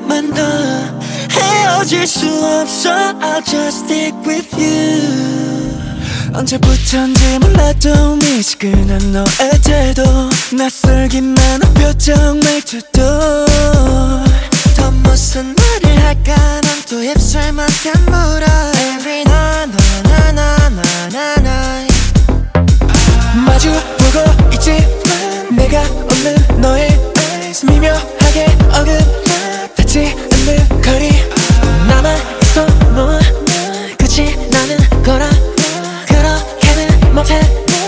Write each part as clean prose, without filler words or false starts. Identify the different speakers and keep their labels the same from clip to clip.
Speaker 1: 하루만 더 헤어질 수 없어. I'll just stick with you. 언제부턴지 몰라도 미지근한 너의 태도, 낯설기만 한 표정 말투도. 더 무슨 말을 할까 난 또 입술만큼 물어. Every night 나나나나나나 마주보고 있지만 내가 없는 너의 미묘하게 어긋나 닿지 않는 거리. 나만 있어 넌 끝이 나는 거라. 그렇게는 못해.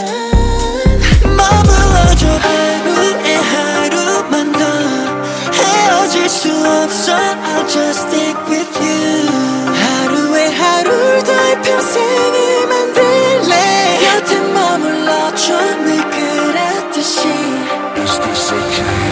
Speaker 1: 머물러줘 하루에 하루만 더 헤어질 수 없어. I'll just stick with you. 하루에 하루를 더 평생을 만들래. 곁에 머물러줘 늘 그랬듯이. Is this okay?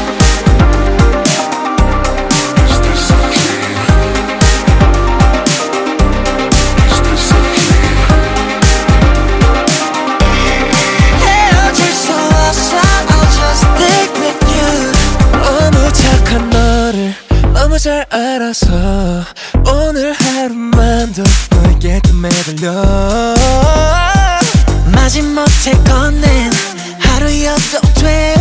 Speaker 1: 너무 잘 알아서 오늘 하루만 더 너에게 또 매달려. 마지못해 건넨 하루여도 돼.